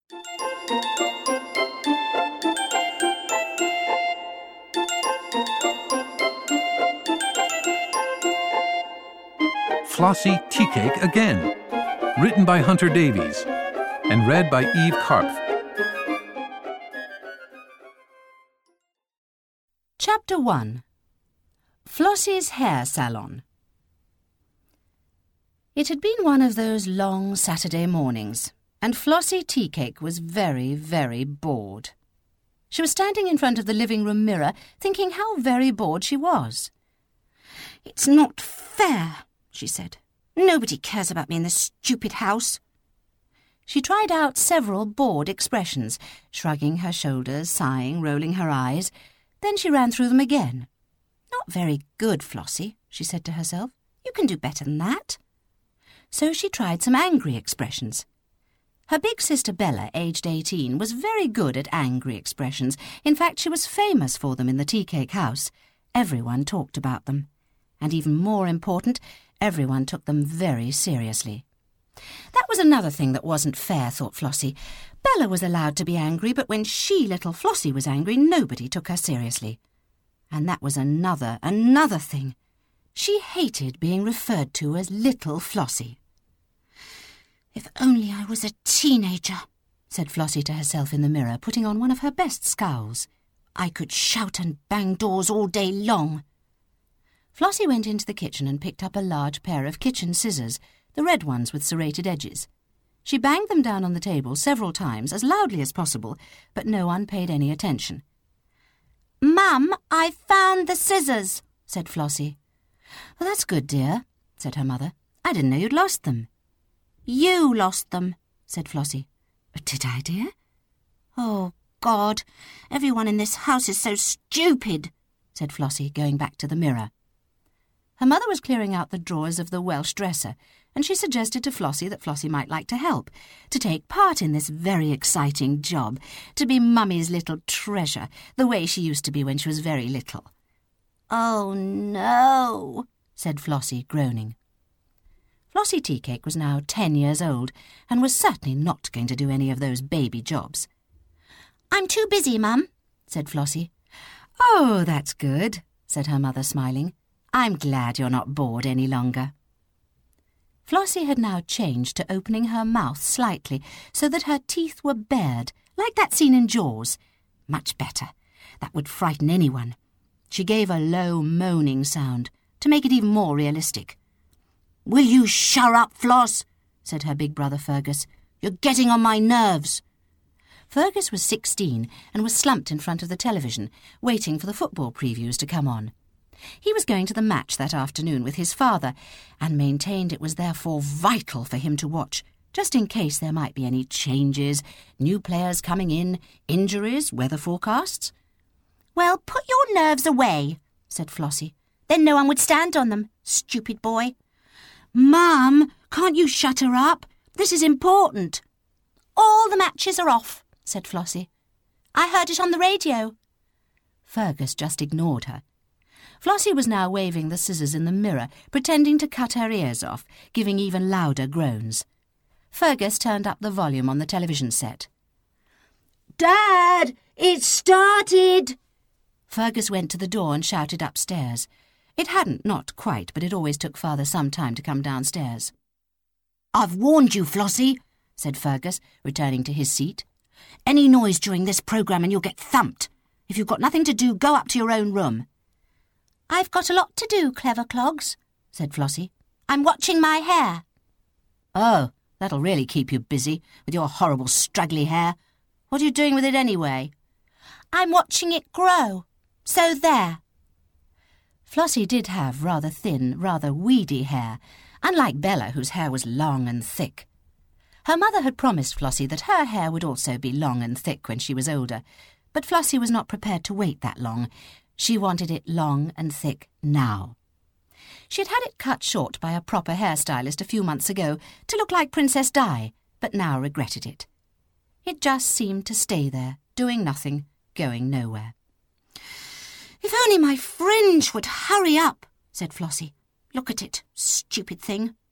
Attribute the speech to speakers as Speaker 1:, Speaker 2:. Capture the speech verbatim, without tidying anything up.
Speaker 1: Flossie Tea Cake Again, written by Hunter Davies and read by Eve Karpf.
Speaker 2: Chapter one. Flossie's Hair Salon. It had been one of those long Saturday mornings, and Flossie Tea Cake was very, very bored. She was standing in front of the living room mirror, thinking how very bored she was. "It's not fair," she said. "Nobody cares about me in this stupid house." She tried out several bored expressions, shrugging her shoulders, sighing, rolling her eyes. Then she ran through them again. "Not very good, Flossie," she said to herself. "You can do better than that." So she tried some angry expressions. Her big sister Bella, aged eighteen, was very good at angry expressions. In fact, she was famous for them in the tea cake house. Everyone talked about them. And even more important, everyone took them very seriously. That was another thing that wasn't fair, thought Flossie. Bella was allowed to be angry, but when she, little Flossie, was angry, nobody took her seriously. And that was another, another thing. She hated being referred to as little Flossie. "If only I was a teenager," said Flossie to herself in the mirror, putting on one of her best scowls. "I could shout and bang doors all day long." Flossie went into the kitchen and picked up a large pair of kitchen scissors, the red ones with serrated edges. She banged them down on the table several times, as loudly as possible, but no one paid any attention. "Mum, I found the scissors," said Flossie. "Well, that's good, dear," said her mother. "I didn't know you'd lost them." "You lost them," said Flossie. "Did I, dear?" "Oh, God, everyone in this house is so stupid," said Flossie, going back to the mirror. Her mother was clearing out the drawers of the Welsh dresser, and she suggested to Flossie that Flossie might like to help, to take part in this very exciting job, to be Mummy's little treasure, the way she used to be when she was very little. "Oh, no," said Flossie, groaning. Flossie Tea Cake was now ten years old, and was certainly not going to do any of those baby jobs. "I'm too busy, Mum," said Flossie. "Oh, that's good," said her mother, smiling. "I'm glad you're not bored any longer." Flossie had now changed to opening her mouth slightly, so that her teeth were bared, like that scene in Jaws. Much better. That would frighten anyone. She gave a low, moaning sound, to make it even more realistic. "Will you shut up, Floss?" said her big brother Fergus. "You're getting on my nerves." Fergus was sixteen and was slumped in front of the television, waiting for the football previews to come on. He was going to the match that afternoon with his father, and maintained it was therefore vital for him to watch, just in case there might be any changes, new players coming in, injuries, weather forecasts. "Well, put your nerves away," said Flossie. "Then no one would stand on them, stupid boy." "Mum, can't you shut her up? This is important." "All the matches are off," said Flossie. "I heard it on the radio." Fergus just ignored her. Flossie was now waving the scissors in the mirror, pretending to cut her ears off, giving even louder groans. Fergus turned up the volume on the television set. "Dad, it's started!" Fergus went to the door and shouted upstairs. It hadn't, not quite, but it always took Father some time to come downstairs. "I've warned you, Flossie," said Fergus, returning to his seat. "Any noise during this programme and you'll get thumped. If you've got nothing to do, go up to your own room." "I've got a lot to do, Clever Clogs," said Flossie. "I'm watching my hair." "Oh, that'll really keep you busy, with your horrible straggly hair. What are you doing with it anyway?" "I'm watching it grow. So there." Flossie did have rather thin, rather weedy hair, unlike Bella, whose hair was long and thick. Her mother had promised Flossie that her hair would also be long and thick when she was older, but Flossie was not prepared to wait that long. She wanted it long and thick now. She had had it cut short by a proper hairstylist a few months ago to look like Princess Di, but now regretted it. It just seemed to stay there, doing nothing, going nowhere. "If only my fringe would hurry up," said Flossie. "Look at it, stupid thing.